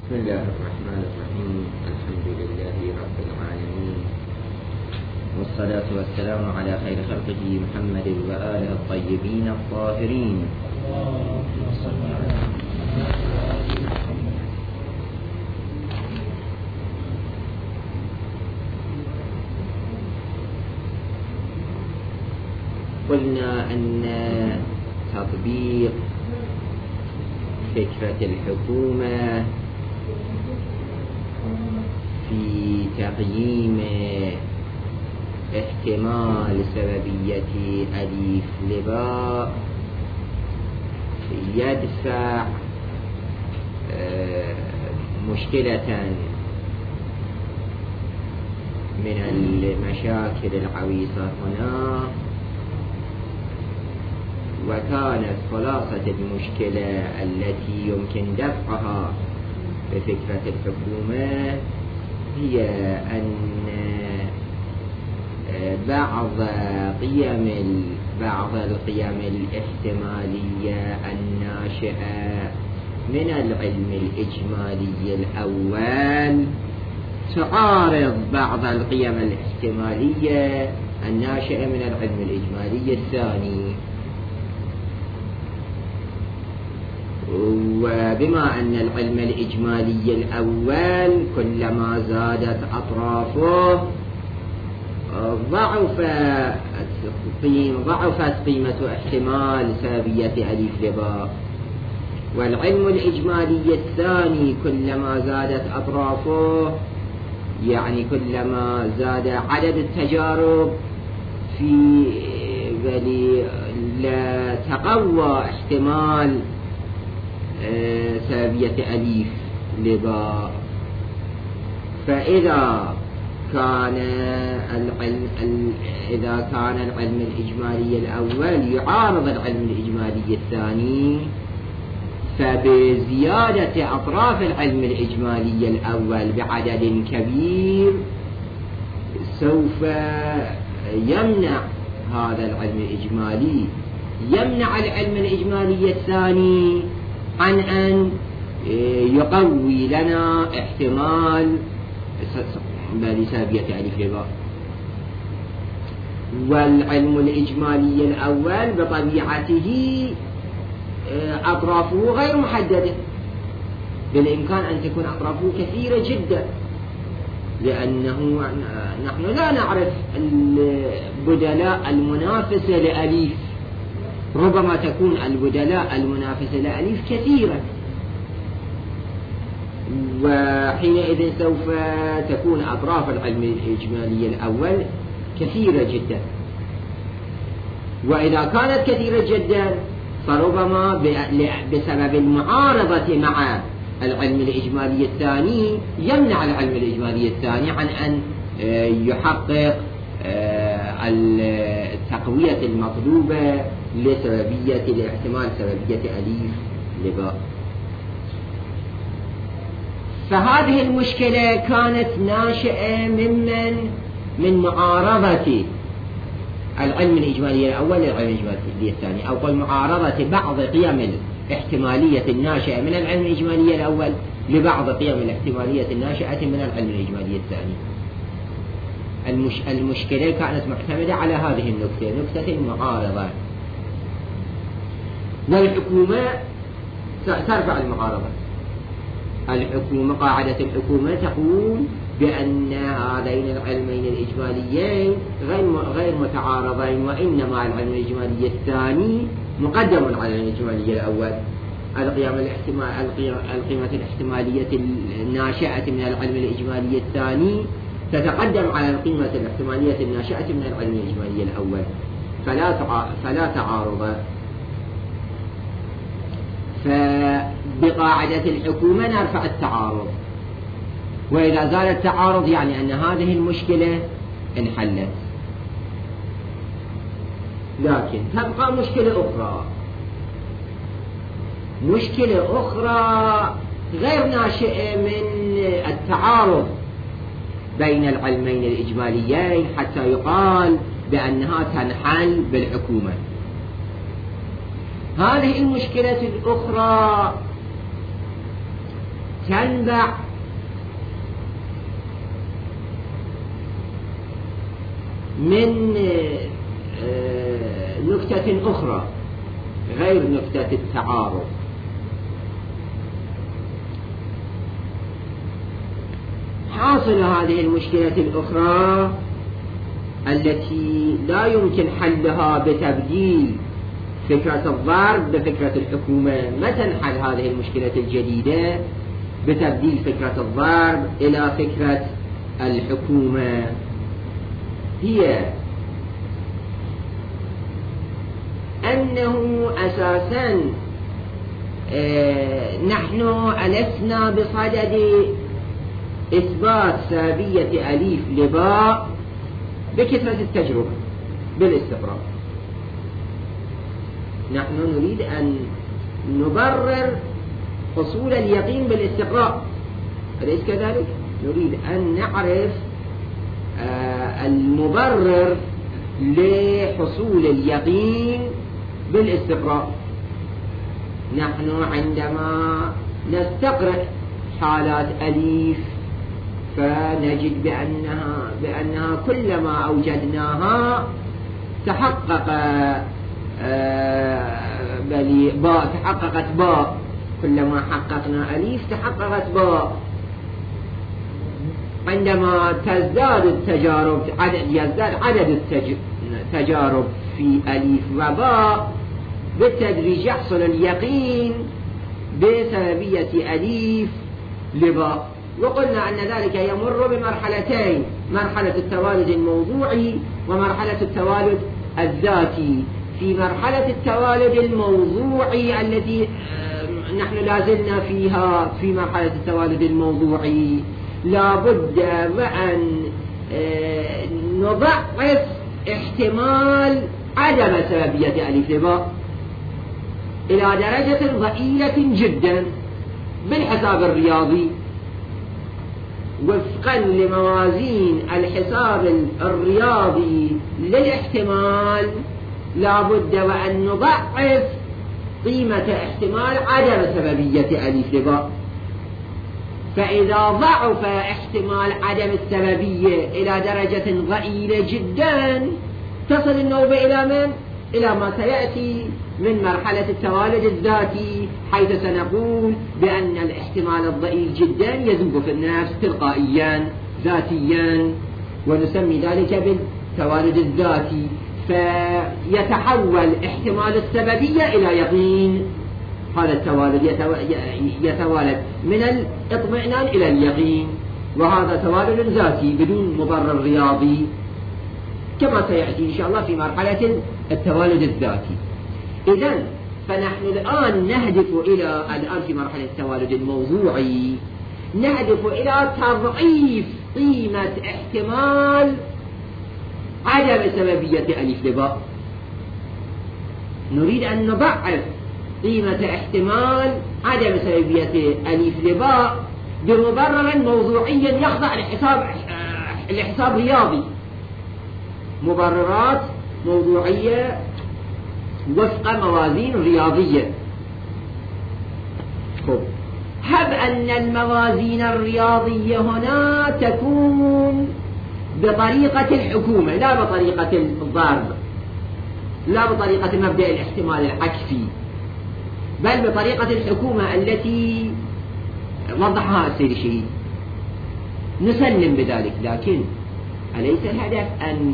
بسم الله الرحمن الرحيم. الحمد لله رب العالمين، والصلاة والسلام على خير خلقه محمد وآله الطيبين الطاهرين. قلنا أن تطبيق فكرة الحكومة في تقييم احتمال سببية ألف لباء يدفع مشكلة من المشاكل العويصة هنا، وكانت خلاصة المشكلة التي يمكن دفعها بفكرة الحكومة هي أن بعض القيم الاحتمالية الناشئة من العلم الإجمالي الأول تعارض بعض القيم الاحتمالية الناشئة من العلم الإجمالي الثاني. وبما أن العلم الإجمالي الأول كلما زادت أطرافه ضعفت قيمة احتمال سببية ألف لباء، والعلم الإجمالي الثاني كلما زادت أطرافه يعني كلما زاد عدد التجارب في لتقوى احتمال سببية ألف لباء. فإذا كان العلم الإجمالي الأول يعارض العلم الإجمالي الثاني، فبزيادة أطراف العلم الإجمالي الأول بعدد كبير سوف يمنع هذا العلم الإجمالي العلم الإجمالي الثاني عن أن يقوي لنا احتمال سببية ألف لباء. والعلم الإجمالي الأول بطبيعته أطرافه غير محددة، بالإمكان أن تكون أطرافه كثيرة جدا، لأنه نحن لا نعرف البدلاء المنافسة لألف، ربما تكون البدلاء المنافسة لألف كثيرة، وحينئذ سوف تكون أطراف العلم الإجمالي الأول كثيرة جدا. وإذا كانت كثيرة جدا فربما بسبب المعارضة مع العلم الإجمالي الثاني يمنع العلم الإجمالي الثاني عن أن يحقق التقوية المطلوبة لاحتمال سببية ألف لباء. فهذه المشكلة كانت ناشئة من معارضة العلم الإجمالي الأول للعلم الإجمالي الثاني، أو قل معارضة بعض قيم الاحتمالية الناشئة من العلم الإجمالي الأول لبعض قيم الاحتمالية الناشئة من العلم الإجمالي الثاني. المشكلة كانت معتمدة على هذه النكتة، نكتة المعارضة، والحكومة ترفع المعارضة. قاعدة الحكومة تقول بأن هذين العلمين الإجماليين غير متعارضين، وإنما العلم الإجمالي الثاني مقدم على العلم الإجمالي الأول. القيمة الاحتمالية الناشئة من العلم الإجمالي الثاني تتقدم على القيمة الاحتمالية الناشئة من العلم الإجمالي الأول، فلا تعارض. فبقاعدة الحكومة نرفع التعارض، وإذا زال التعارض يعني أن هذه المشكلة انحلت. لكن تبقى مشكلة أخرى غير ناشئة من التعارض بين العلمين الإجماليين حتى يقال بأنها تنحل بالحكومة. هذه المشكلة الأخرى تنبع من نكتة أخرى غير نكتة التعارض. حاصل هذه المشكلة الأخرى التي لا يمكن حلها بتبديل فكرة الضرب بفكرة الحكومة. ما تنحل هذه المشكلة الجديدة بتبديل فكرة الضرب إلى فكرة الحكومة. هي أنه أساسا نحن ألسنا بصدد إثبات سببية أليف لباء بكثرة التجربة بالاستقراء. نحن نريد أن نبرر حصول اليقين بالاستقراء، أليس كذلك؟ نريد أن نعرف المبرر لحصول اليقين بالاستقراء. نحن عندما نستقرأ حالات أليف فنجد بأنها كلما أوجدناها تحققت باء، كلما حققنا أليف تحققت باء. عندما تزداد التجارب يزداد عدد التجارب في أليف وباء، بالتدريج يحصل اليقين بسببية أليف لباء. وقلنا أن ذلك يمر بمرحلتين: مرحلة التوالد الموضوعي ومرحلة التوالد الذاتي. في مرحلة التوالد الموضوعي التي نحن لازلنا فيها، في مرحلة التوالد الموضوعي لا بد وأن نضعف احتمال عدم سببية ألف لباء إلى درجة ضئيلة جدا بالحساب الرياضي وفقا لموازين الحساب الرياضي للاحتمال. لا بد وأن نضعف قيمة احتمال عدم سببية ألف لباء. فإذا ضعف احتمال عدم السببية إلى درجة ضئيلة جدا تصل النوبة إلى من؟ إلى ما سيأتي من مرحلة التوالد الذاتي، حيث سنقول بأن الاحتمال الضئيل جدا يذوب في النفس تلقائيا ذاتيا، ونسمي ذلك بالتوالد الذاتي. فيتحول احتمال السببية إلى يقين. هذا التوالد يتوالد من الاطمئنان إلى اليقين، وهذا توالد ذاتي بدون مبرر رياضي، كما سيأتي إن شاء الله في مرحلة التوالد الذاتي. إذن فنحن الآن نهدف الآن في مرحلة التوالد الموضوعي نهدف إلى تضعيف قيمة احتمال عدم سببية ألف لباء. نريد أن نضعف قيمة احتمال عدم سببية ألف لباء بمبرر موضوعي يخضع لحساب رياضي، مبررات موضوعية وفق موازين رياضية. هب أن الموازين الرياضية هنا تكون بطريقة الحكومة لا بطريقة الضرب، لا بطريقة مبدأ الاحتمال العكسي، بل بطريقة الحكومة التي وضحها السيد الشهيد، نسلم بذلك. لكن أليس الهدف أن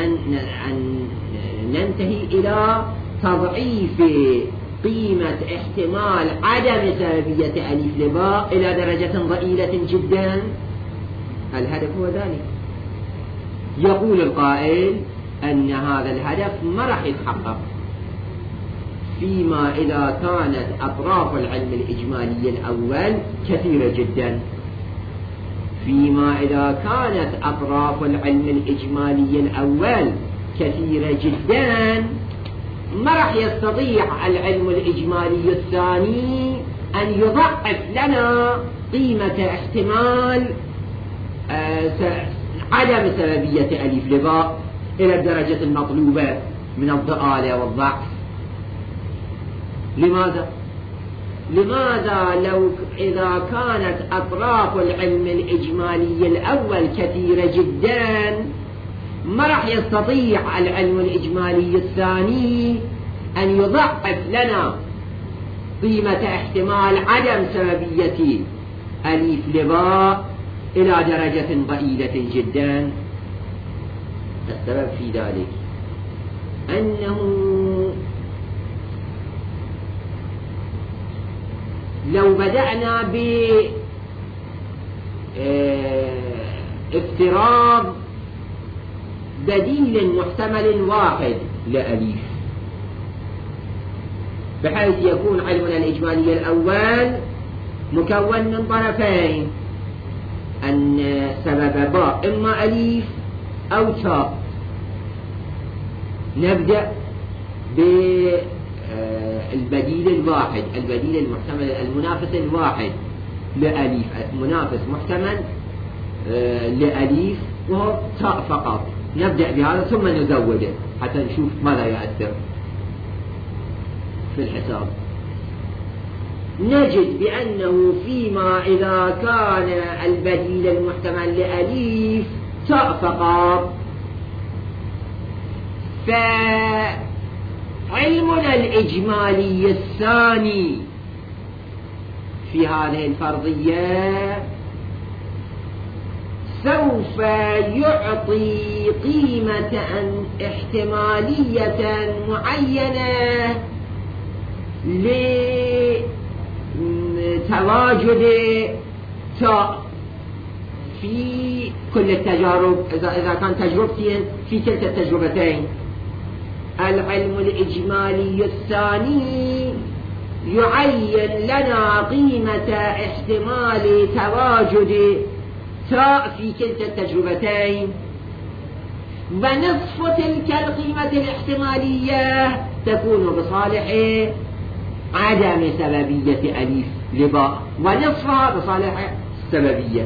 ننتهي إلى تضعيف قيمة احتمال عدم سببية ألف لباء إلى درجة ضئيلة جدا؟ الهدف هو ذلك. يقول القائل أن هذا الهدف ما راح يتحقق فيما إذا كانت أطراف العلم الإجمالي الأول كثيرة جدا. فيما إذا كانت أطراف العلم الإجمالي الأول كثيرة جدا ما راح يستطيع العلم الإجمالي الثاني أن يضعف لنا قيمة احتمال عدم سببية ألف لباء إلى الدرجة المطلوبة من الضآلة والضعف. لماذا؟ لماذا إذا كانت أطراف العلم الإجمالي الأول كثيرة جدا ما راح يستطيع العلم الإجمالي الثاني أن يضعف لنا قيمة احتمال عدم سببية أليف لباء إلى درجة ضئيلة جدا. السبب في ذلك أنه لو بدأنا بافتراض بديل محتمل واحد لأليف بحيث يكون علمنا الإجمالي الأول مكون من طرفين، أن سبب باء إما أليف أو تاء. نبدأ بالبديل الواحد، البديل المحتمل المنافس الواحد لأليف، منافس محتمل لأليف وهو تاء فقط. نبدأ بهذا ثم نزوده حتى نشوف ماذا يؤثر في الحساب. نجد بأنه فيما إذا كان البديل المحتمل لأليف تاء فقط، فعلمنا الإجمالي الثاني في هذه الفرضية سوف يعطي قيمة احتمالية معينة لتواجد تاء في كل التجارب. إذا كان تجربتين في كلتا التجربتين، العلم الإجمالي الثاني يعين لنا قيمة احتمال تواجد تاء في كلتا التجربتين، ونصف تلك القيمة الاحتمالية تكون بصالح عدم سببية أليف لباء، ونصفها بصالح السببية.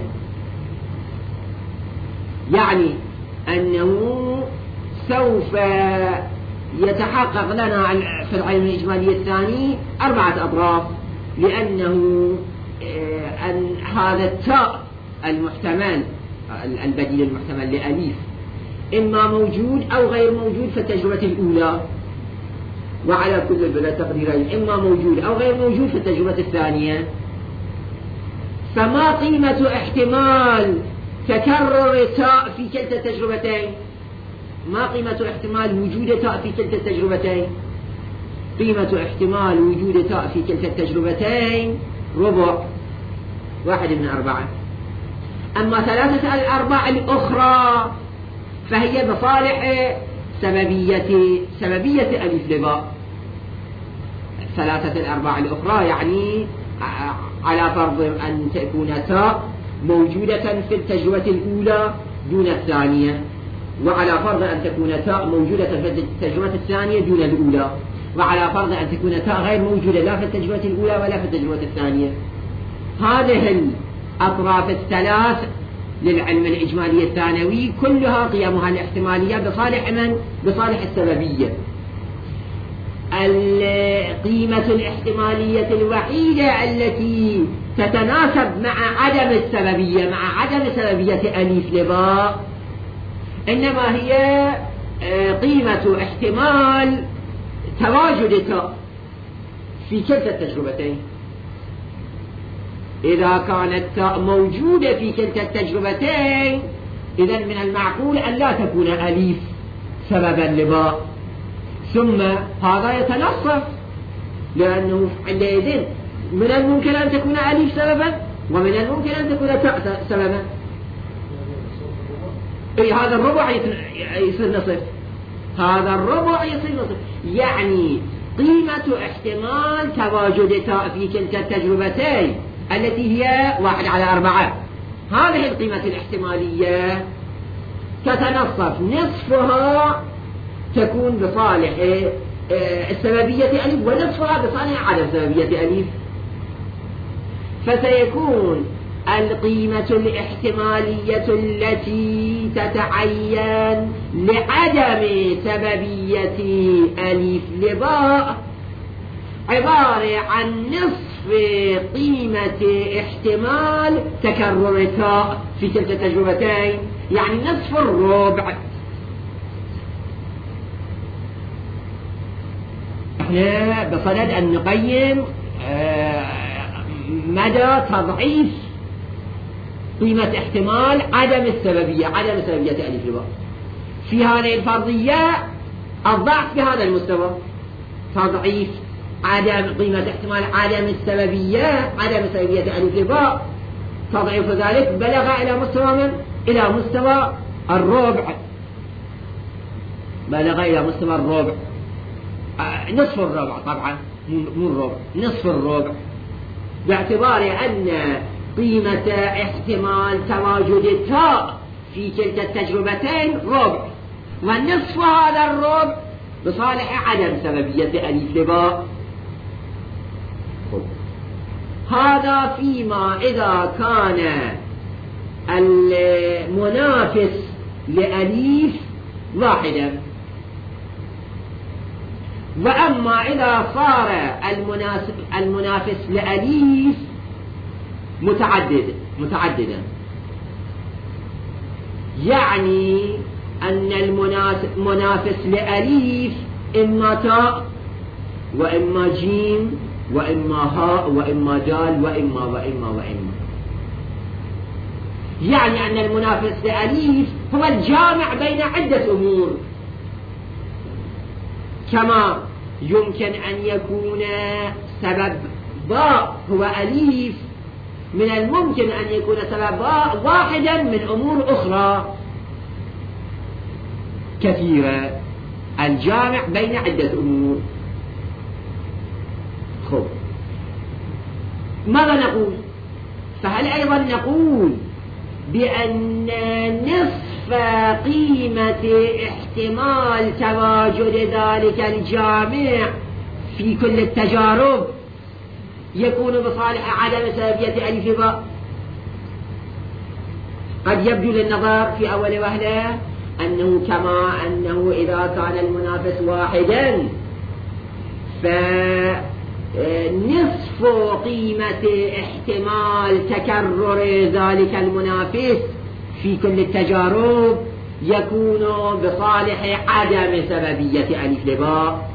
يعني أنه سوف يتحقق لنا في العلم الإجمالي الثاني 4 أطراف، لأنه أن هذا التاء المحتمل البديل المحتمل لأليف إما موجود أو غير موجود في التجربة الأولى، وعلى كل التقديرين إما موجود أو غير موجود في التجربة الثانية. فما قيمة احتمال تكرر تاء في كلتا التجربتين؟ ما قيمة احتمال وجود تاء في كلتا التجربتين؟ قيمة احتمال وجود تاء في كلتا التجربتين ربع، 1/4. أما 3/4 الأخرى فهي بصالح سببية أليف لباء. 3/4 الأخرى يعني على فرض أن تكون تاء موجودة في التجربة الأولى دون الثانية، وعلى فرض أن تكون تاء موجودة في التجربة الثانية دون الأولى، وعلى فرض أن تكون تاء غير موجودة لا في التجربة الأولى ولا في التجربة الثانية. هذه الأطراف الثلاث للعلم الإجمالي الثانوي كلها قيمها الاحتمالية بصالح من؟ بصالح السببية. القيمة الاحتمالية الوحيدة التي تتناسب مع عدم السببية، مع عدم سببية أليف لباء، إنما هي قيمة احتمال تواجد تاء في كلتا التجربتين. إذا كانت تاء موجودة في كلتا التجربتين إذن من المعقول أن لا تكون أليف سببا لباء، ثم هذا يتنصف، لأنه عندئذ من الممكن أن تكون أليف سببا ومن الممكن أن تكون تاء سببا. هذا الربع يصير نصف، هذا الربع يصير نصف. يعني قيمة احتمال تواجد تاء في كلتا التجربتين التي هي 1/4، هذه القيمة الاحتمالية تتنصف، نصفها تكون بصالح السببية أليف ونصفها بصالح عدم سببية أليف. فسيكون القيمة الاحتمالية التي تتعين لعدم سببية أليف لباء عبارة عن نصف نصف قيمة احتمال تكرر التاء في كلتا التجربتين، يعني نصف الربع. احنا بصدد أن نقيم مدى تضعيف قيمة احتمال عدم السببية ألف باء. في هذه الفرضية الضعف بهذا المستوى، تضعيف عدم قيمة احتمال عدم السببية ألف باء، تضعيف ذلك بلغ إلى مستوى من؟ إلى مستوى الربع، بلغ إلى مستوى الربع، نصف الربع طبعا، مو الربع، نصف الربع، باعتبار أن قيمة احتمال تواجد التاء في كلتا التجربتين ربع، ونصف هذا الربع بصالح عدم سببية ألف باء. هذا فيما إذا كان المنافس لأليف واحدا. وأما إذا صار المنافس لأليف متعددا، يعني أن المنافس لأليف إما تاء وإما جيم وإما هاء وإما دال وإما، يعني أن المنافس لأليف هو الجامع بين عدة أمور، كما يمكن أن يكون سبب باء هو أليف، من الممكن أن يكون سبب باء واحدا من أمور أخرى كثيرة، الجامع بين عدة أمور. خب، ماذا نقول؟ فهل أيضا نقول بأن نصف قيمة احتمال تواجد ذلك الجامع في كل التجارب يكون بصالح عدم سببية ألف باء؟ قد يبدو للنظر في أول وهلة أنه كما أنه إذا كان المنافس واحدا فنصف قيمة احتمال تكرر ذلك المنافس في كل التجارب يكون بصالح عدم سببية ألف باء.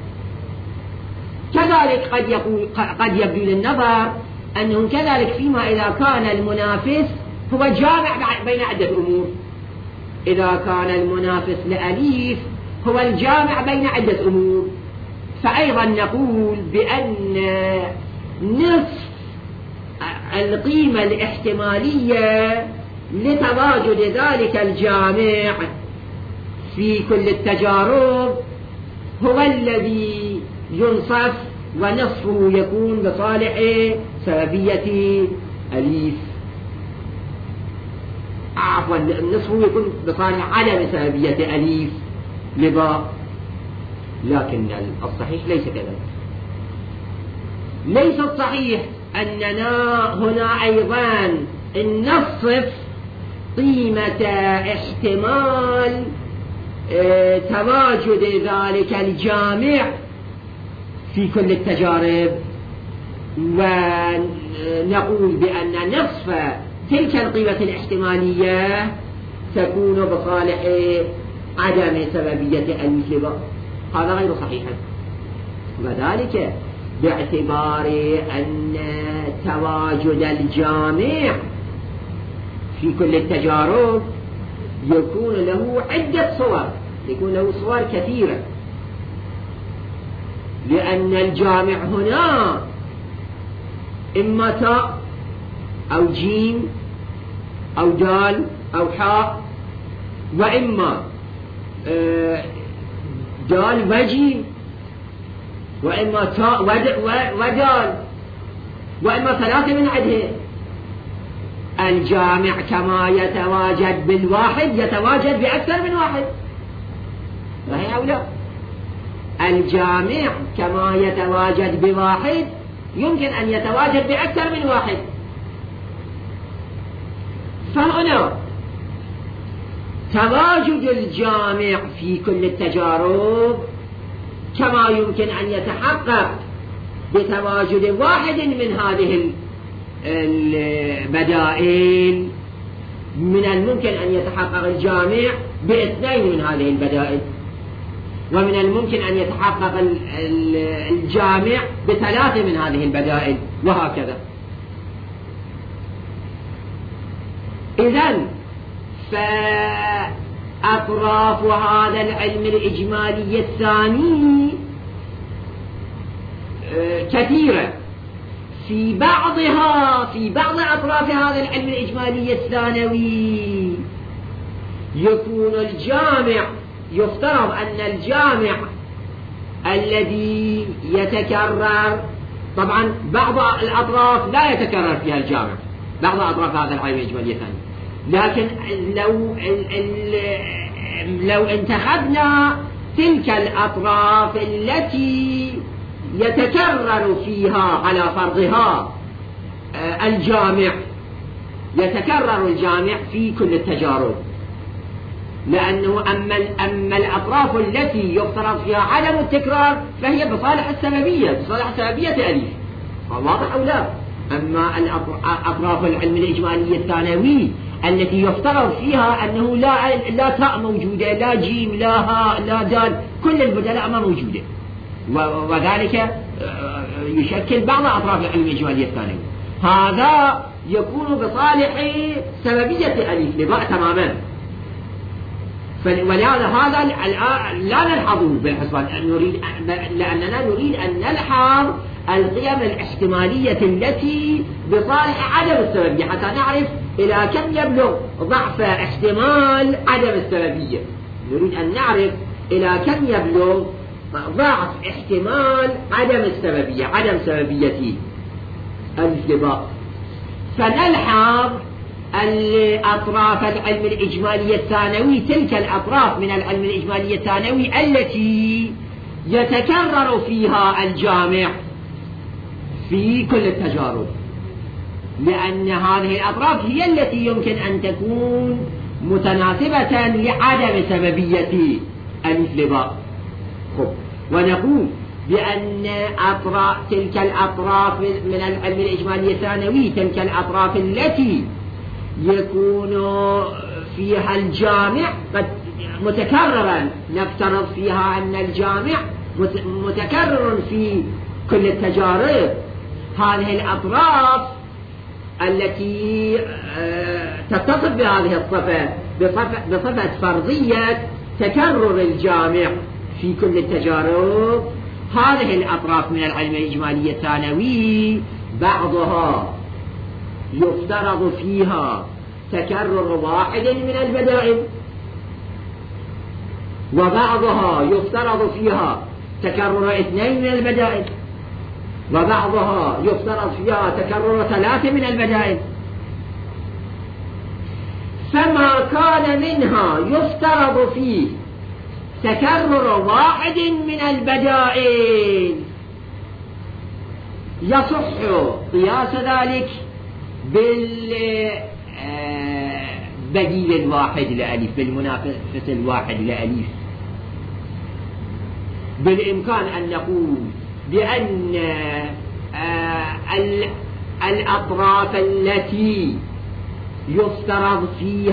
كذلك قد يبدو للنظر أنه كذلك فيما إذا كان المنافس هو جامع بين عدة أمور، إذا كان المنافس لأليف هو الجامع بين عدة أمور، فأيضا نقول بأن نصف القيمة الاحتمالية لتواجد ذلك الجامع في كل التجارب هو الذي ينصف، ونصفه يكون بصالح سببية أليف، عفوا نصفه يكون بصالح عدم سببية أليف لباء. لكن الصحيح ليس كذلك، ليس الصحيح أننا هنا أيضا نصف قيمة احتمال تواجد ذلك الجامع في كل التجارب، ونقول بأن نصف تلك القيمة الاحتمالية تكون بصالح عدم سببية ألف باء. هذا غير صحيح، وذلك باعتبار أن تواجد الجامع في كل التجارب يكون له عدة صور، يكون له صور كثيرة، لأن الجامع هنا إما تاء أو جيم أو دال أو حاء، وإما دال وجيم، وإما تاء ودال، وإما ثلاثة من عدهم. الجامع كما يتواجد بالواحد يتواجد بأكثر من واحد، صحيح أو لا؟ الجامع كما يتواجد بواحد يمكن أن يتواجد بأكثر من واحد. فهنا تواجد الجامع في كل التجارب كما يمكن أن يتحقق بتواجد واحد من هذه البدائل من الممكن أن يتحقق الجامع باثنين من هذه البدائل، ومن الممكن أن يتحقق الجامع بثلاثة من هذه البدائل، وهكذا. إذن فأطراف هذا العلم الإجمالي الثاني كثيرة، في بعض أطراف هذا العلم الإجمالي الثانوي يكون الجامع، يفترض أن الجامع الذي يتكرر، طبعا بعض الأطراف لا يتكرر فيها الجامع، بعض أطراف هذا العلم الإجمالي الثاني، لكن لو انتخبنا تلك الأطراف التي يتكرر فيها على فرضها الجامع، يتكرر الجامع في كل التجارب، لأنه أما الأطراف التي يفترض فيها عدم التكرار فهي بصالح السببية، بصالح السببية أليف، واضح أو لا؟ أما أطراف العلم الإجمالي الثانوي التي يفترض فيها أنه لا تاء موجودة، لا جيم، لا هاء، لا دال، كل البدلاء ما موجودة، وذلك يشكل بعض أطراف العلم الإجمالي الثانوي، هذا يكون بصالح سببية أليف لباء تماما. ولهذا هذا لا نلحظه بالحسبان، لأننا نريد أن نلحظ القيم الاحتمالية التي بصالح عدم السببية حتى نعرف إلى كم يبلغ ضعف احتمال عدم السببية، نريد أن نعرف إلى كم يبلغ ضعف احتمال عدم السببية، عدم سببية الانضباط. فنلحظ الأطراف العلم الإجمالي الثانوي، تلك الأطراف من العلم الإجمالي الثانوي التي يتكرر فيها الجامع في كل التجارب، لأن هذه الأطراف هي التي يمكن أن تكون متناسبة لعدم سببية الانضباط. ونقول بأن تلك الأطراف من العلم الإجمالي الثانوي، تلك الأطراف التي يكون فيها الجامع قد متكررا، نفترض فيها أن الجامع متكرر في كل التجارب، هذه الأطراف التي تتصف بهذه الصفة بصفة فرضية تكرر الجامع في كل التجارب، هذه الأطراف من العلم الإجمالي الثانوي بعضها يفترض فيها تكرر واحد من البدائل، وبعضها يفترض فيها تكرر اثنين من البدائل، وبعضها يفترض فيها تكرر ثلاثة من البدائل. فما كان منها يفترض فيه تكرر واحد من البدائل يصح قياس ذلك بالبديل الواحد لألف، بالمنافس الواحد لألف. بالإمكان أن نقول بأن الأطراف التي يفترض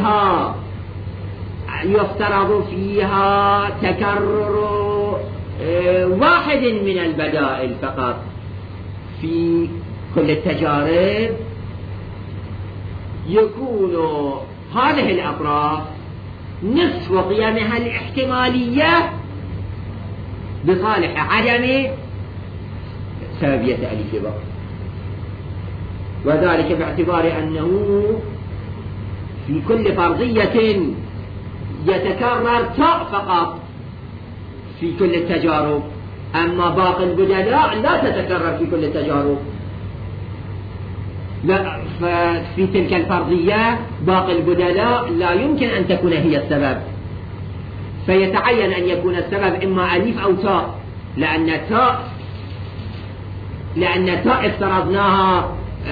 فيها تكرر واحد من البدائل فقط في كل التجارب، يكون هذه الأطراف نصف قيمها الاحتمالية بصالح عدم سببية الانضباط، وذلك باعتبار أنه في كل فرضية يتكرر تاء فقط في كل التجارب، أما باقي البدلاء لا تتكرر في كل التجارب. لا، ففي تلك الفرضية باقي البدلاء لا يمكن أن تكون هي السبب، فيتعين أن يكون السبب إما ألف أو تاء، لأن تاء افترضناها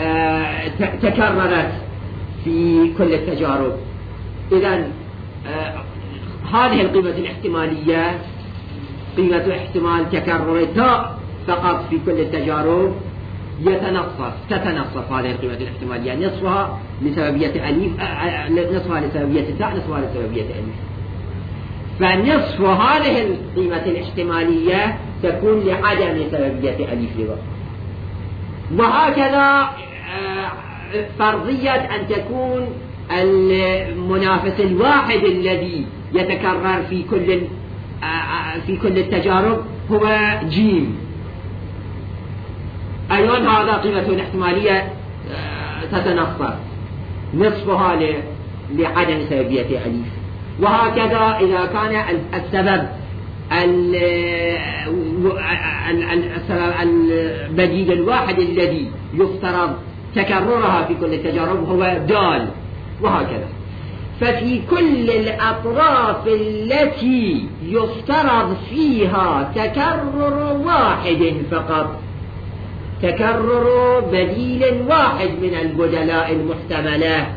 تكررت في كل التجارب. إذن هذه القيمة الاحتمالية قيمة احتمال تكرر تاء فقط في كل التجارب تتنصف هذه القيمة الاحتمالية، نصفها لسببية أليف، نصفها لسببية تاء، نصفها لسببية أليف. فنصف هذه القيمة الاحتمالية تكون لعدم سببية أليف لباء. وهكذا فرضية أن تكون المنافس الواحد الذي يتكرر في كل التجارب هو جيم، أيضا هذا قيمته الاحتمالية تتنصف، نصفها لعدم سببية أليف. وهكذا إذا كان السبب البديل الواحد الذي يفترض تكررها في كل التجارب هو دال، وهكذا. ففي كل الأطراف التي يفترض فيها تكرر واحد فقط، تكرر بديل واحد من البدلاء المحتملة،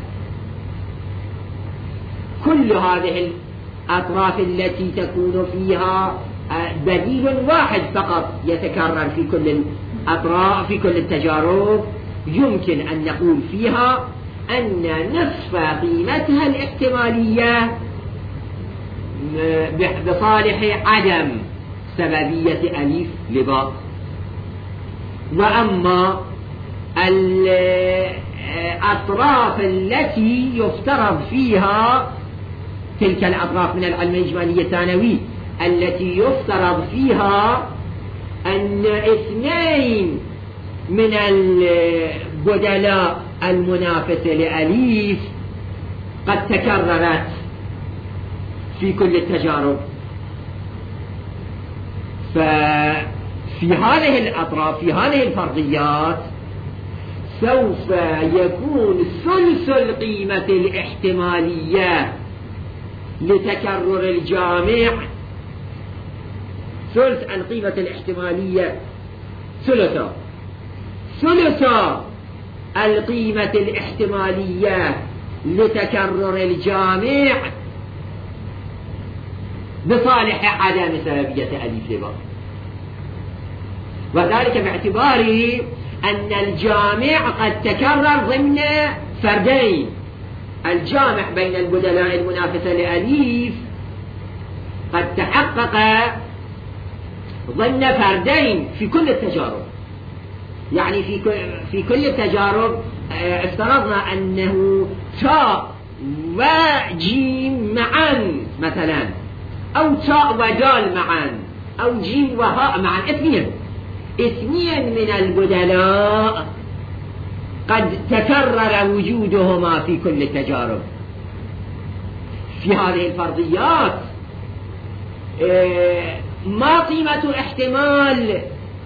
كل هذه الأطراف التي تكون فيها بديل واحد فقط يتكرر في كل الأطراف في كل التجارب، يمكن أن نقول فيها أن نصف قيمتها الاحتمالية بصالح عدم سببية أليف لباء. وأما الأطراف التي يفترض فيها تلك الأطراف من العلم الإجمالي الثانوي التي يفترض فيها أن اثنين من البدلاء المنافسة لأليف قد تكررت في كل التجارب، ففي هذه الأطراف في هذه الفرضيات سوف يكون ثلث القيمة الاحتمالية لتكرر الجامع، ثلث القيمة الاحتمالية ثلث القيمة الاحتمالية لتكرر الجامع بصالح عدم سببية أليف لباء، وذلك باعتباره أن الجامع قد تكرر ضمن فردين، الجامع بين البدلاء المنافسة لأليف قد تحقق ضمن فردين في كل التجارب، يعني في كل التجارب افترضنا أنه تاء وجيم معا مثلا، أو تاء ودال معا، أو جيم وهاء معا، اثنين من البدلاء قد تكرر وجودهما في كل التجارب. في هذه الفرضيات ما قيمة احتمال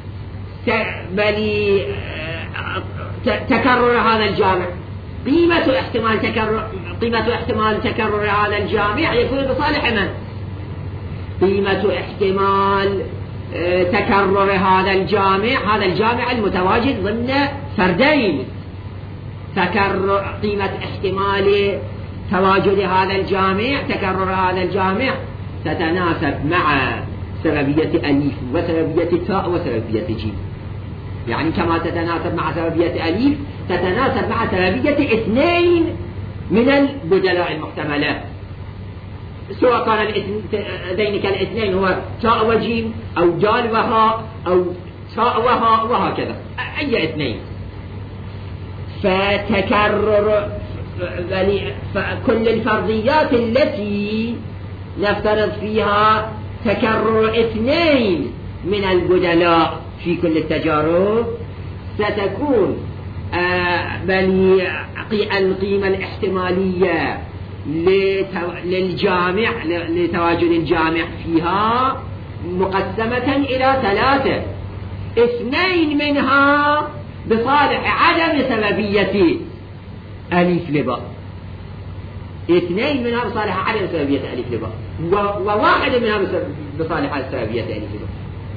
تكرر هذا الجامع؟ قيمة احتمال تكرر هذا الجامع يكون بصالح من؟ قيمة احتمال تكرر هذا الجامع المتواجد ضمن فردين، قيمة احتمال تواجد هذا الجامع تكرر هذا الجامع تتناسب مع سببية أليف وسببية تاء وسببية جيم، يعني كما تتناسب مع سببية أليف تتناسب مع سببية اثنين من البدلاء المحتملة، سواء كان ذلك الاثنين هو تاء وجيم أو دال وهاء أو تاء وهاء وهكذا، أي اثنين. فتكرر كل الفرضيات التي نفترض فيها تكرر اثنين من البدلاء في كل التجارب ستكون القيمة الاحتمالية للجامع لتواجد الجامع فيها مقسمة إلى ثلاثة، اثنين منها بصالح عدم سببية أليف لباء، اثنين منها بصالح عدم سببية أليف لباء، وواحد منها بصالح سببية أليف لباء.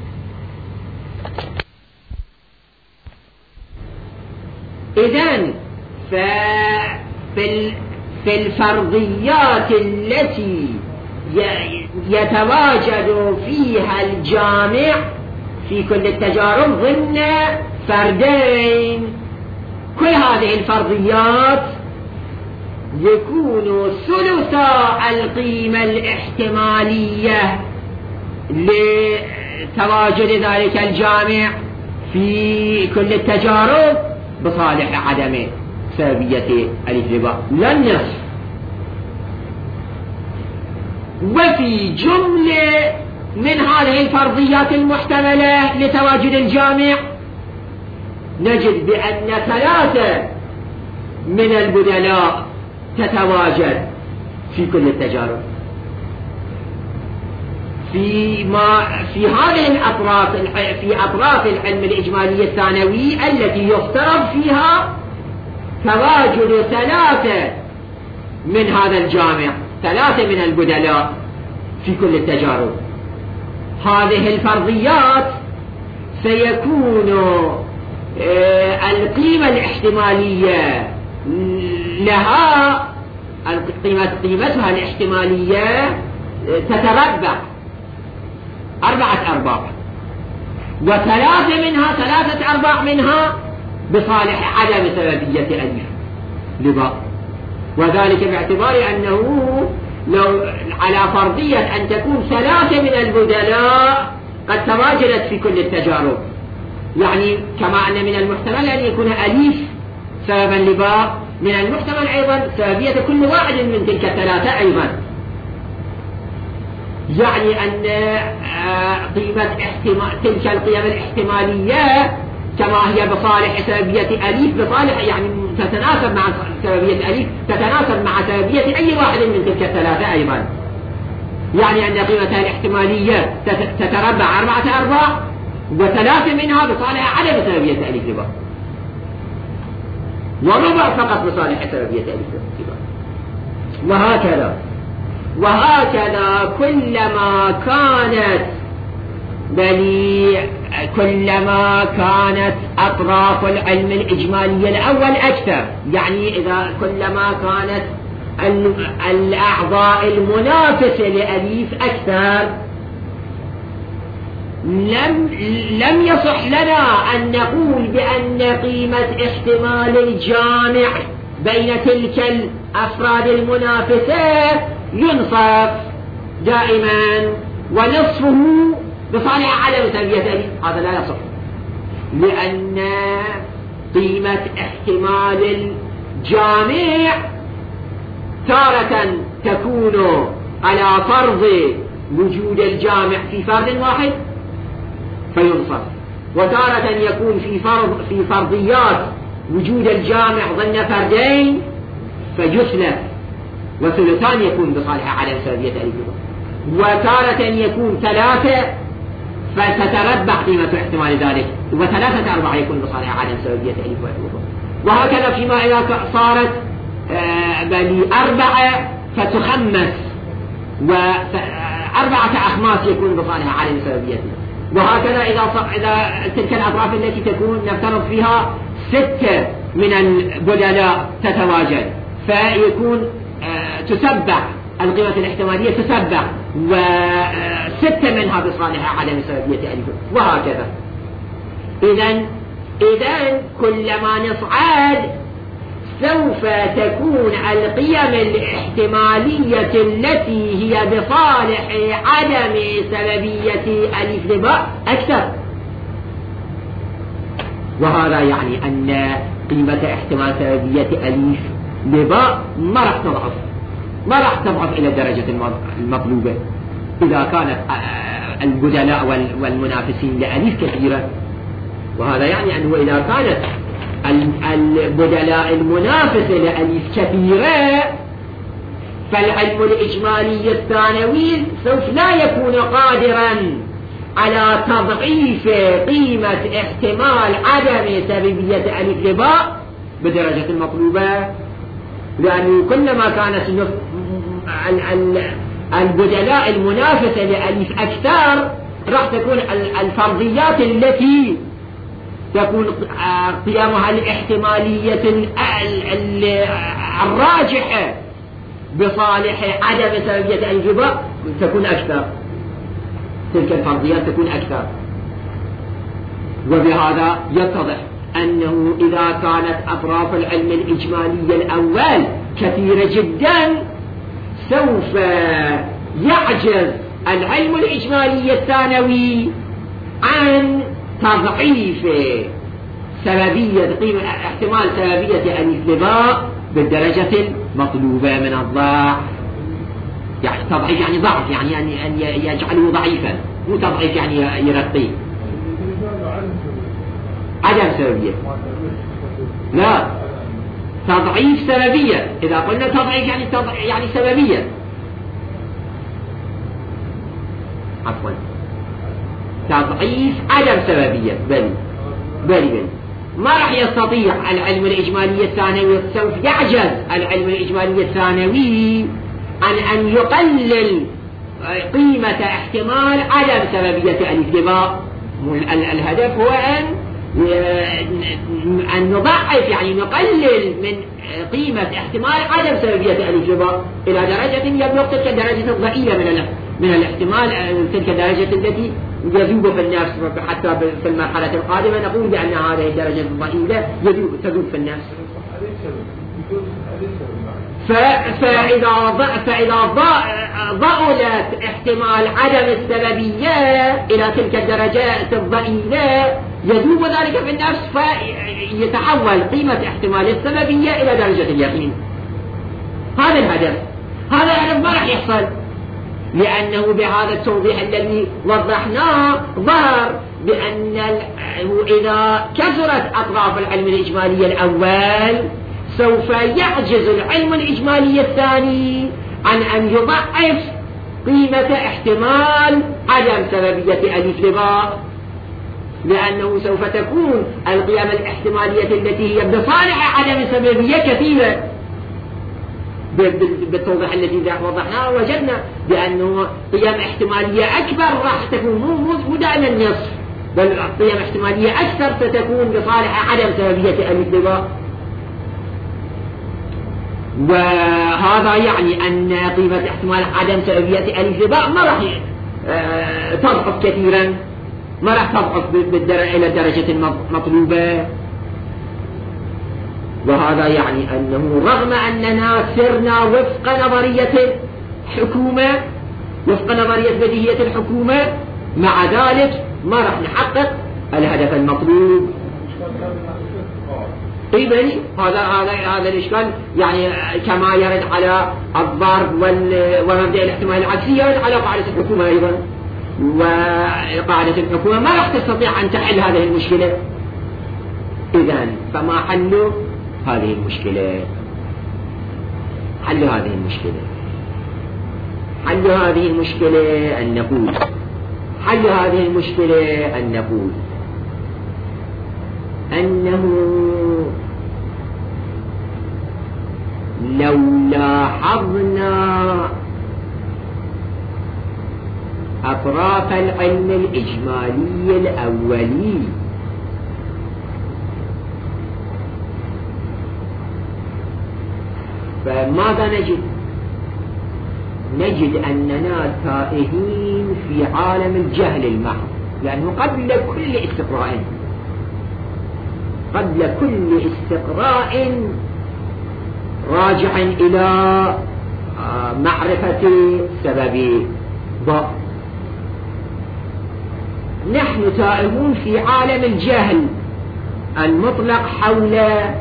إذن في الفرضيات التي يتواجد فيها الجامع في كل التجارب ضمن فردين. كل هذه الفرضيات يكون ثلثا القيمة الاحتمالية لتواجد ذلك الجامع في كل التجارب بصالح عدم سببية ألف لباء، لا النصف. وفي جملة من هذه الفرضيات المحتملة لتواجد الجامع نجد بأن 3 من البدلاء تتواجد في كل التجارب. في هذه الأطراف، في أطراف العلم الإجمالي الثانوي التي يفترض فيها تواجد 3 من هذا الجامع، 3 من البدلاء في كل التجارب. هذه الفرضيات سيكون القيمة الاحتمالية لها، قيمتها الاحتمالية تتربع 4 أرباع، و3 أرباع منها بصالح عدم سببية ألف لباء. وذلك باعتبار أنه لو على فرضية أن تكون 3 من البدلاء قد تواجدت في كل التجارب، يعني كما أن من المحتمل أن يكون أليف سببا لباء، من المحتمل أيضا سببية كل واحد من تلك 3 أيضا. يعني أن قيمة تلك القيم الاحتمالية كما هي بصالح سببية أليف، بصالح يعني تتناسب مع سببية أليف، تتناسب مع سببية أي واحد من تلك 3 أيضا. يعني أن قيمتها الاحتمالية تتربع 4 أرباع، و3 منها بصالح عدم سببية أليف لباء، وربع فقط بصالح سببية أليف لباء. وهكذا كلما كانت أطراف العلم الإجمالي الأول أكثر، يعني إذا كلما كانت الأعضاء المنافسة لأليف أكثر، لم يصح لنا أن نقول بأن قيمة احتمال الجامع بين تلك الأفراد المنافسة ينصف دائما ونصفه بصالح عدم سببية أليف. هذا لا يصح، لأن قيمة احتمال الجامع تارة تكون على فرض وجود الجامع في فرد واحد فينصف، وتارة يكون في فرضيات وجود الجامع ضمن فردين فيسلف، وثلثان يكون بصالح عدم سببية أليف، وتارة يكون 3 فتتربع قيمة احتمال ذلك، و3 أرباع يكون بصالح عدم سببية أليف. وهكذا فيما إذا صارت 4 فتخمس، و4 أخماس يكون بصالح عدم سببية. وهكذا إذا تلك الأطراف التي تكون نفترض فيها 6 من البدلاء تتواجد، فيكون تسبع القيمة الاحتمالية، تسبع، و6 منها بصالح عدم سببية ألف، وهكذا. إذن كلما نصعد سوف تكون القيم الاحتمالية التي هي بصالح عدم سببية ألف لباء أكثر. وهذا يعني أن قيمة احتمال سببية ألف لباء ما راح تضعف إلى الدرجة المطلوبة إذا كانت البدلاء والمنافسين لألف كثيرة. وهذا يعني أنه إذا كانت البدلاء المنافسة لألف كثيرة فالعلم الإجمالي الثانوي سوف لا يكون قادرا على تضعيف قيمة احتمال عدم سببية ألف لباء بالدرجة المطلوبة، لأنه كلما كانت البدلاء المنافسة لألف أكثر راح تكون الفرضيات التي تكون قيامها الاحتمالية الراجحة بصالح عدم سببية ألف لباء تكون أكثر، تلك الفرضيات تكون أكثر. وبهذا يتضح أنه إذا كانت أطراف العلم الإجمالي الأول كثيرة جدا سوف يعجز العلم الإجمالي الثانوي عن تضعيف سببية قيمة احتمال سببية ألف لباء بالدرجة المطلوبة من الضعف. يعني تضعيف يعني ضعف، يعني أن يجعله ضعيفا، مو تضعيف يعني يرقيه. عدم سببية، لا، تضعيف سببية. إذا قلنا تضعيف يعني سببية، عفوا تضعيف عدم سببية. بل ما راح يستطيع العلم الإجمالي الثانوي، سوف يعجز العلم الإجمالي الثانوي عن أن يقلل قيمة احتمال عدم سببية الانتباه. الهدف هو أن نضعف، يعني نقلل من قيمة احتمال عدم سببية الانتباه إلى درجة يبلغ تلك الدرجة الضئيلة من الاحتمال، تلك الدرجة التي يذوب في النفس. حتى في المرحلة القادمة نقول بأن هذه الدرجة الضئيلة تذوب في النفس. فإذا ضألت احتمال عدم السببية إلى تلك الدرجات الضئيلة يذوب ذلك في النفس، فيتحول قيمة احتمال السببية إلى درجة اليقين. هذا الهدف ما راح يحصل، لأنه بهذا التوضيح الذي وضحناه ظهر بأن إذا كثرت أطراف العلم الإجمالي الأول سوف يعجز العلم الإجمالي الثاني عن أن يضعف قيمة احتمال عدم سببية ألف لباء، لأنه سوف تكون القيم الاحتمالية التي هي بصالح عدم السببية كثيرة. بالتوضيح الذي وضحناه وجدنا بأنه قيم احتمالية أكبر راح تكون مو دائما نصف، بل قيم احتمالية أكثر ستكون بصالح عدم سببية ألف لباء. وهذا يعني أن قيمة احتمال عدم سببية ألف لباء ما راح تضعف كثيرا، ما راح تضعف إلى الدرجة المطلوبة. وهذا يعني أنه رغم أننا سرنا وفق نظرية الحكومة، وفق نظرية بديهية الحكومة، مع ذلك ما راح نحقق الهدف المطلوب. إذن هذا الإشكال يعني كما يرد على الضرب ومبدأ الاحتمال العكسي يرد على قاعدة الحكومة أيضا. وقاعدة الحكومة ما راح تستطيع أن تحل هذه المشكلة. إذن فما حل هذه المشكلة؟ حل هذه المشكلة أن نقول أنه لو لاحظنا أطراف العلم الإجمالي الأولي فماذا نجد أننا تائهين في عالم الجهل المحض، لأنه قبل كل استقراء راجع إلى معرفة سبب ضاء. نحن تائهون في عالم الجهل المطلق حول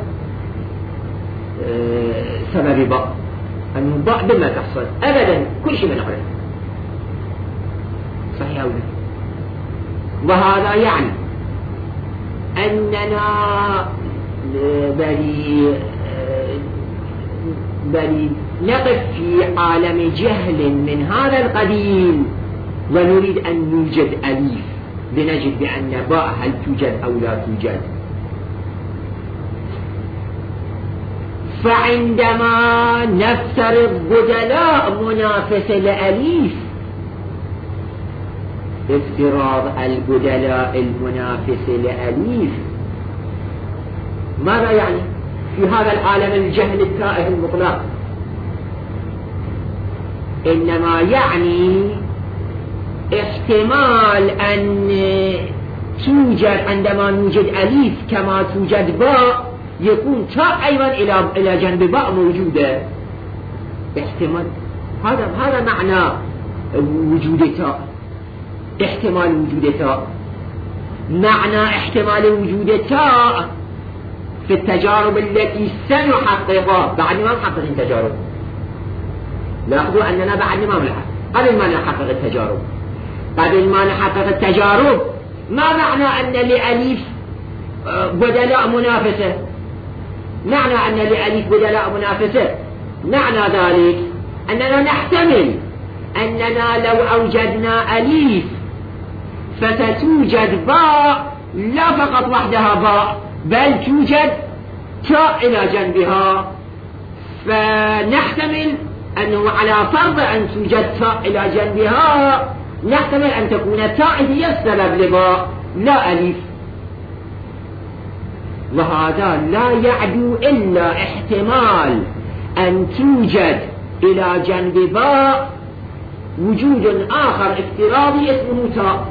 سبب ضاء، أن الضاء بما تحصل أبدا كل شيء ما نعرف، صحيح أو لا؟ وهذا يعني أننا بل نقف في عالم جهل من هذا القبيل ونريد أن يوجد أليف، لنجد بأن باء هل توجد أو لا توجد. فعندما نفترض بدلاء منافسة لأليف، افتراض البدلاء المنافسة لأليف ماذا يعني في هذا العالم الجهل التائه المطلق؟ إنما يعني احتمال أن توجد عندما نوجد أليف كما توجد باء يكون تاء أيضا إلى جنب باء موجودة احتمال. هذا معنى وجود تاء، احتمال وجود تاء. معنى احتمال وجود تاء في التجارب التي سنحققها بعد ما نحقق التجارب. لاحظوا أننا بعد ما نلحق قبل ما نحقق التجارب. قبل ما نحقق التجارب ما معنى أن لأليف بدلاء منافسة؟ معنى أن لأليف بدلاء منافسة معنى ذلك أننا نحتمل أننا لو أوجدنا أليف فتتوجد باء لا فقط وحدها باء بل توجد تاء إلى جنبها، فنحتمل أنه على فرض أن توجد تاء إلى جنبها نحتمل أن تكون تاء هي السبب لباء لا أليف. وهذا لا يعدو إلا احتمال أن توجد إلى جنب باء وجود آخر افتراضي اسمه تاء.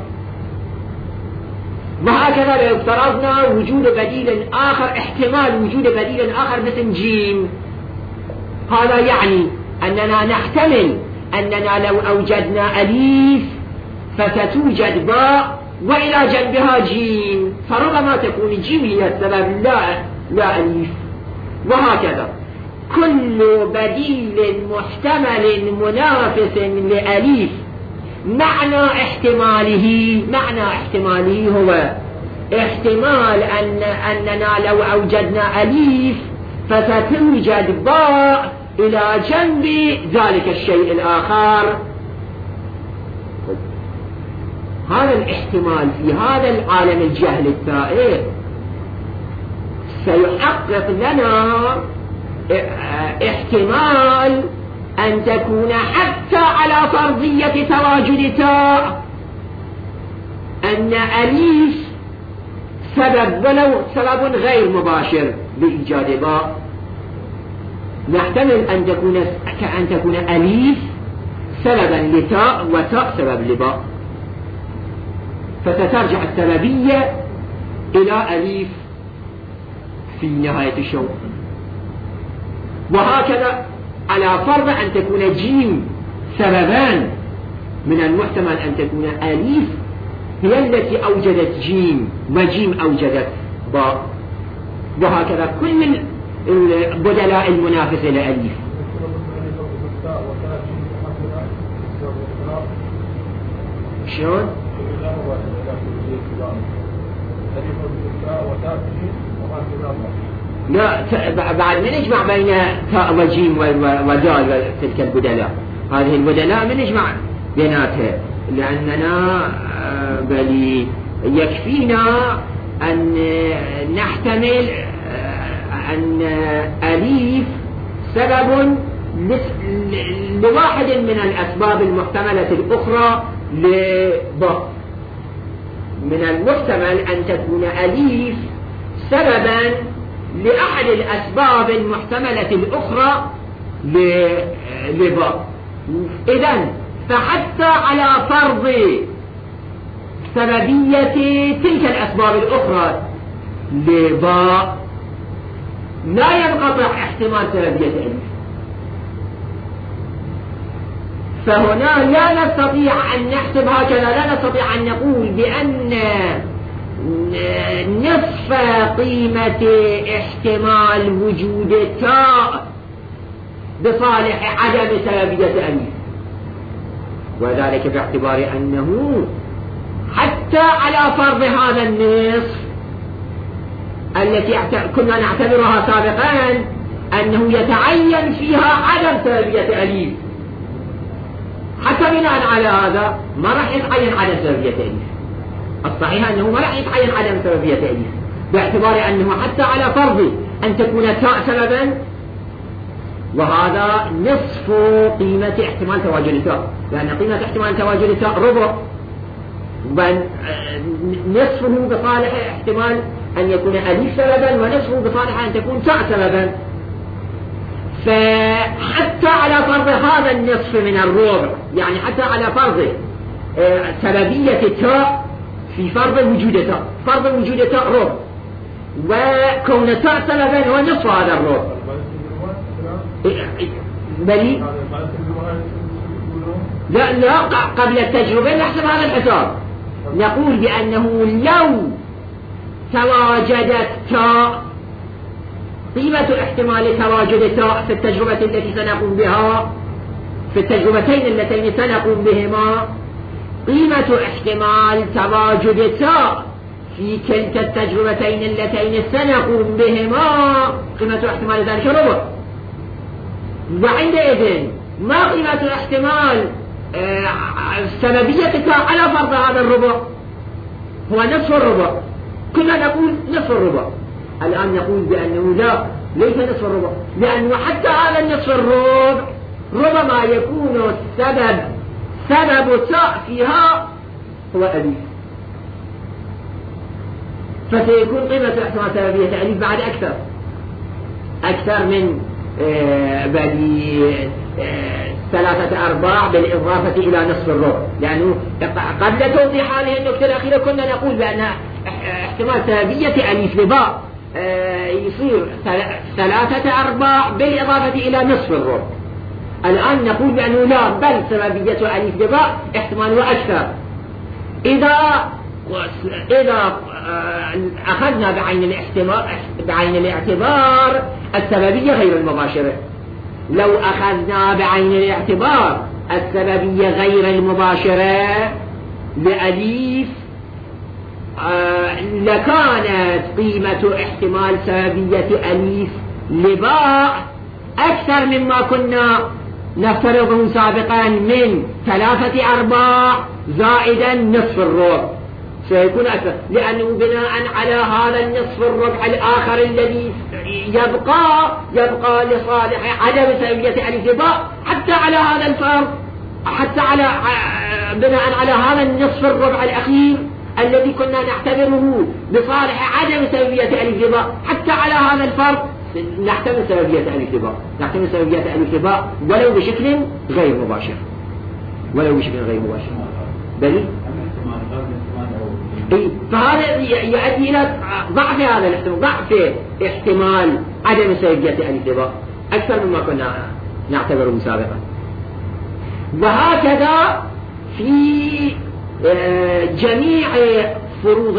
وهكذا لو افترضنا وجود بديل آخر، احتمال وجود بديل آخر مثل جيم، هذا يعني أننا نحتمل أننا لو أوجدنا أليف فتتوجد باء وإلى جنبها جيم، فربما تكون جيم هي السبب لا أليف. وهكذا كل بديل محتمل منافس لأليف معنى احتماله هو احتمال أننا لو أوجدنا أليف فتتوجد باء إلى جنب ذلك الشيء الآخر. هذا الاحتمال في هذا العالم الجهل الثائر سيحقق لنا احتمال أن تكون حتى على فرضية تواجد تاء أن أليف سبب ولو سبب غير مباشر لإيجاد باء. نحتمل أن تكون أليف سببا لتاء وتاء سبب لباء، فتترجع السببية إلى أليف في نهاية الشوط. وهكذا على فرض أن تكون جيم سببان، من المحتمل أن تكون أليف هي التي أوجدت جيم وجيم أوجدت باء، وهكذا كل من البدلاء المنافسة لأليف. شلون؟ لا بعد من نجمع بين تاء وجيم ودال تلك البدلاء، هذه البدلاء من نجمع بيناتها، لأننا بل يكفينا أن نحتمل أن أليف سبب لواحد من الأسباب المحتملة الأخرى لباء. من المحتمل أن تكون أليف سببا لأحد الأسباب المحتملة الأخرى لباء. إذن فحتى على فرض سببية تلك الأسباب الأخرى لباء لا ينقطع احتمال سببية أليف. فهنا لا نستطيع أن نحسب هكذا، لا نستطيع أن نقول بأن نصف قيمة احتمال وجود تاء بصالح عدم سببية أليف، وذلك باعتبار أنه حتى على فرض هذا النصف التي كنا نعتبرها سابقا أنه يتعين فيها عدم سببية أليف، حتى بناء على هذا ما راح يتعين عدم سببية أليف. الصحيح أنه ما راح يتعين عدم سببية أليف باعتبار أنه حتى على فرض أن تكون تاء سببا، وهذا نصف قيمة احتمال تواجد تاء، لأن قيمة احتمال تواجد تاء ربع، بل نصفه بصالح احتمال أن يكون أليف سببا ونصفه بصالح أن تكون تاء سببا. فحتى على فرض هذا النصف من الربع، يعني حتى على فرض سببية تاء في فرض وجود تاء، فرض وجود تاء ربع، وكون تاء سببا هو نصف هذا الربع. بل لا قبل التجربة نحسب هذا الحساب، نقول بأنه لو تواجدت تاء، قيمة احتمال تواجد تاء في التجربة التي سنقوم بها، في التجربتين اللتين سنقوم بهما، قيمة احتمال تواجد تاء في كلتا التجربتين اللتين سنقوم بهما قيمة احتمال ذلك ربع. وعندئذ ما قيمة احتمال سببية تاء على فرض هذا الربع؟ هو نصف الربع. كنا نقول نصف الربع، الآن نقول بأنه لا، ليس نصف الربع، لأنه حتى هذا النصف الربع ربما يكون سبب تاء فيها هو أليف، فسيكون قيمة احتمال سببية أليف بعد أكثر من بل 3/4 بالإضافة إلى نصف الربع، لأنه قبل توضيح هذه النقطة الأخيرة كنا نقول بأن احتمال سببية أليف لباء يصير 3/4 بالإضافة إلى نصف الربع. الآن نقول بأنه لا، بل سببية أليف لباء احتماله أكثر إذا أخذنا بعين الاعتبار السببية غير المباشرة. لو أخذنا بعين الاعتبار السببية غير المباشرة لأليف لكانت قيمة احتمال سببية أليف لباء أكثر مما كنا نفترضه سابقا من 3/4 زائدا نصف الربع، سيكون أكثر، لأنه بناء على هذا النصف الربع الآخر الذي يبقى لصالح عدم سببية أليف لباء، حتى على هذا الفرض، حتى على بناء على هذا النصف الربع الأخير الذي كنا نعتبره بصالح عدم سببية أليف لباء، حتى على هذا الفرض نحتمل سببية أليف لباء ولو بشكل غير مباشر، بل فهذا يؤدي إلى ضعف هذا الاحتمال، ضعف احتمال عدم سببية أليف لباء أكثر مما كنا نعتبره سابقا. وهكذا في جميع فروض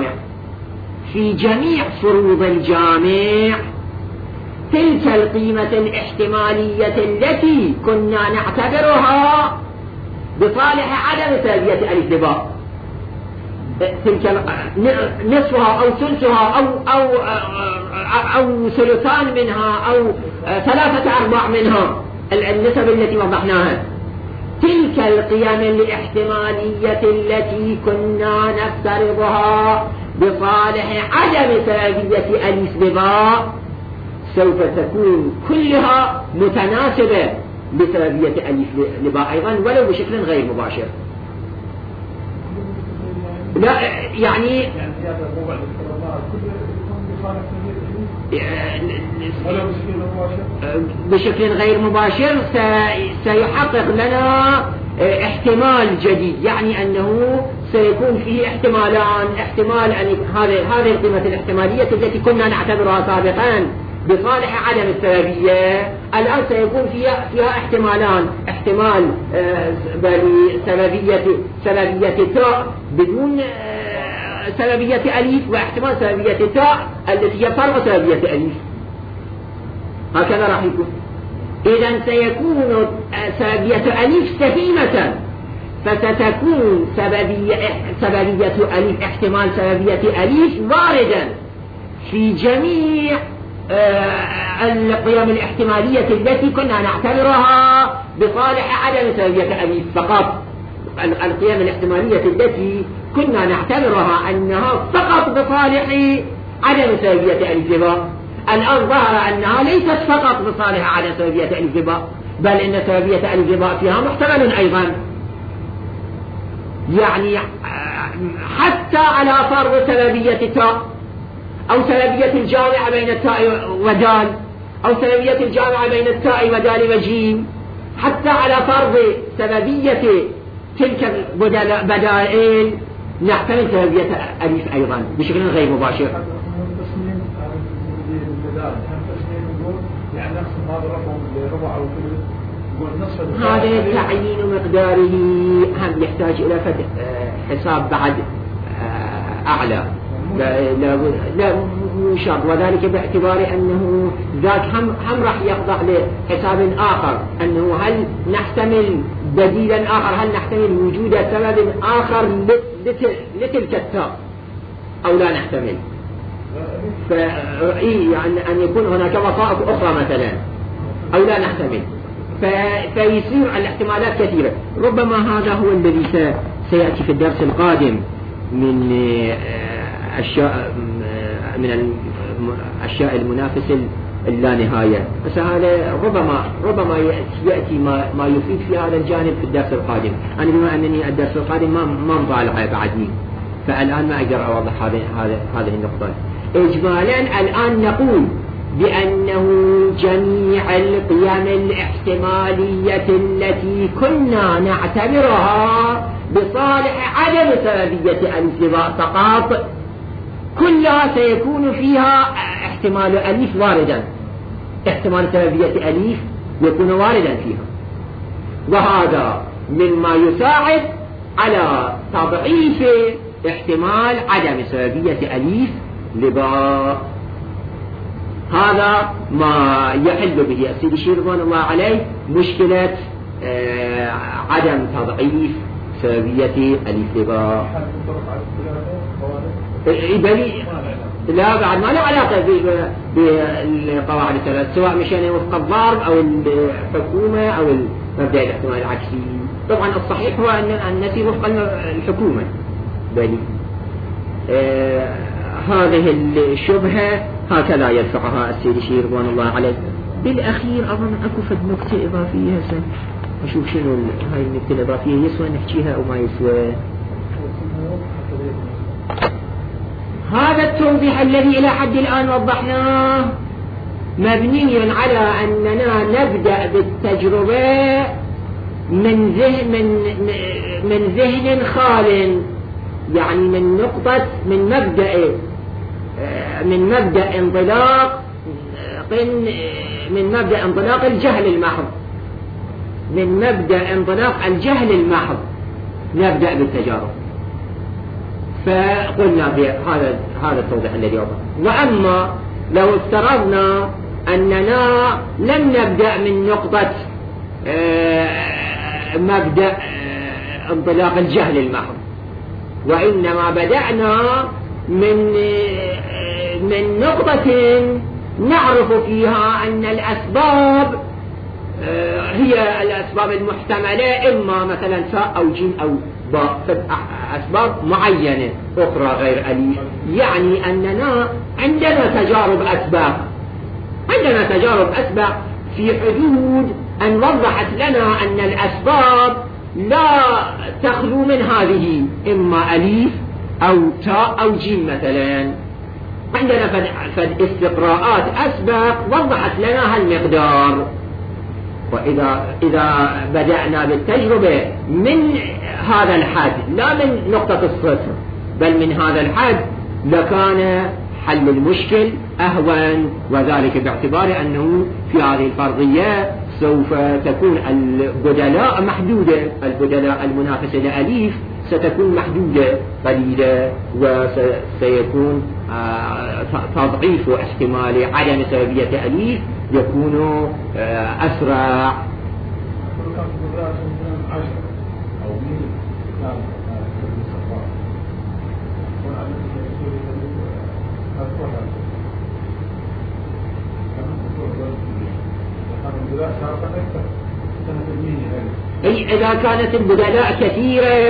الجامع، تلك القيمة الاحتمالية التي كنا نعتبرها بصالح عدم سببية أليف لباء، تلك نصفها أو ثلثها أو ثلثان منها أو 3/4 منها، النسب التي وضحناها، تلك القيم الاحتمالية التي كنا نفترضها بصالح عدم سببية أليف لباء سوف تكون كلها متناسبة بسببية أليف لباء أيضا ولو بشكل غير مباشر. لا يعني بشكل غير مباشر سيحقق لنا احتمال جديد، يعني أنه سيكون فيه احتمالان، احتمال أن هذه القيمة الاحتمالية التي كنا نعتبرها سابقا بصالح عدم السببية الآن سيكون فيها احتمالان، احتمال سببية تاء بدون سببية أليف، واحتمال سببية تاء التي هي فرع سببية أليف. هكذا راح يكون. إذن سيكون سببية أليف سهيمة، فستكون سببية أليف، احتمال سببية أليف واردا في جميع القيم الاحتمالية التي كنا نعتبرها بصالح عدم سببية أليف فقط. القيم الاحتمالية التي كنا نعتبرها أنها فقط بصالح عدم سببية أليف لباء، الآن ظهر أنها ليست فقط بصالح عدم سببية أليف لباء، بل إن سببية أليف لباء فيها محتمل أيضا، يعني حتى على فرض سببية تاء أو سببية الجامعة بين التاء ودال، أو سببية الجامعة بين التاء ودال وجيم، حتى على فرض سببية تلك البدائل نحتمل سببية أليف أيضا بشكل غير مباشر. هذا تعيين مقداره هم يحتاج إلى حساب بعد أعلى، لا مو شرط، وذلك باعتبار أنه ذاك هم راح يخضع لحساب آخر، أنه هل نحتمل بديلا آخر، هل نحتمل وجود سبب آخر لتلك التاء أو لا نحتمل، يعني أن يكون هناك وسائط أخرى مثلا أو لا نحتمل، فيصير الاحتمالات كثيرة. ربما هذا هو الذي سيأتي في الدرس القادم من الأشياء المنافسة اللانهاية، بس هذا ربما يأتي ما يفيد في هذا الجانب في الدرس القادم. أنا بما أنني الدرس القادم ما مطالع بعدني، فالآن ما أقدر أوضح هذه النقطة. إجمالا الآن نقول بأنه جميع القيم الاحتمالية التي كنا نعتبرها بصالح عدم سببية الانتظار فقط كلها سيكون فيها احتمال أليف واردا، احتمال سببية أليف يكون واردا فيها، وهذا مما يساعد على تضعيف احتمال عدم سببية أليف لباء. هذا ما يحل به السيد الشيخ رضوان الله عليه مشكلة عدم تضعيف سببية أليف لباء. لا بعد ما له علاقة بالقواعد الثلاث، سواء مشان وفق الضرب أو الحكومة أو المبدأ الاحتمال العكسي. طبعا الصحيح هو أن نسير وفق الحكومة، بل هذه الشبهة هكذا يرفعها السيد الشيخ رضوان الله عليه. بالأخير أظن أكو فد نكتة إضافية، هسه أشوف شنو هاي النكتة الإضافية، يسوى نحكيها أو ما يسوى. هذا التوضيح الذي إلى حد الآن وضحناه مبني على أننا نبدأ بالتجربة من ذهن خال، يعني من مبدأ انطلاق الجهل المحض، من مبدأ انطلاق الجهل المحض نبدأ بالتجارب. فقلنا هذا التوضيح الذي وضح. وأما لو افترضنا أننا لم نبدأ من نقطة مبدأ انطلاق الجهل المحض، وإنما بدأنا من نقطة نعرف فيها أن الأسباب هي الأسباب المحتملة، إما مثلا ساء أو جيم أو باء، أسباب معينة أخرى غير أليف، يعني أننا عندنا تجارب أسباب في حدود أن وضحت لنا أن الأسباب لا تخلو من هذه، إما أليف أو تاء أو جيم مثلا. عندنا فد استقراءات أسباب وضحت لنا هالمقدار. وإذا بدأنا بالتجربة من هذا الحد، لا من نقطة الصفر بل من هذا الحد، لكان حل المشكل أهون، وذلك باعتبار أنه في هذه الفرضية سوف تكون البدلاء محدودة، البدلاء المنافسة لأليف ستكون محدودة قليلة، وسيكون تضعيف احتمال عدم سببية أليف يكون أسرع. إذا كانت البدلاء كثيرة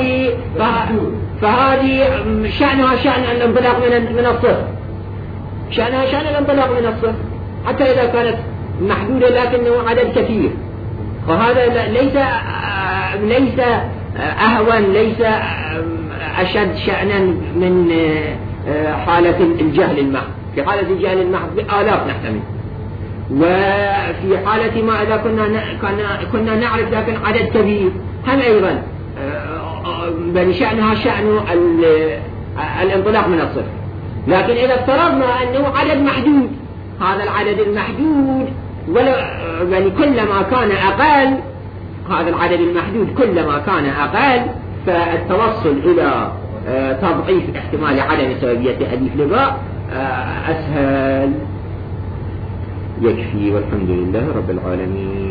فهذه شأنها شأن الانطلاق من الصفر، شأنها شأن الانطلاق من الصفر، حتى إذا كانت محدودة لكنه عدد كثير، فهذا ليس أهون، ليس أشد شأنا من حالة الجهل المحض. في حالة الجهل المحض بآلاف نحتمل، وفي حالة ما إذا كنا نعرف لكن عدد كبير هم أيضا بل شأنها شأن الانطلاق من الصفر. لكن إذا افترضنا أنه عدد محدود، هذا العدد المحدود يعني كلما كان أقل، هذا العدد المحدود كلما كان أقل فالتوصل إلى تضعيف احتمال عدم سببية ألف لباء أسهل. يكفي، والحمد لله رب العالمين.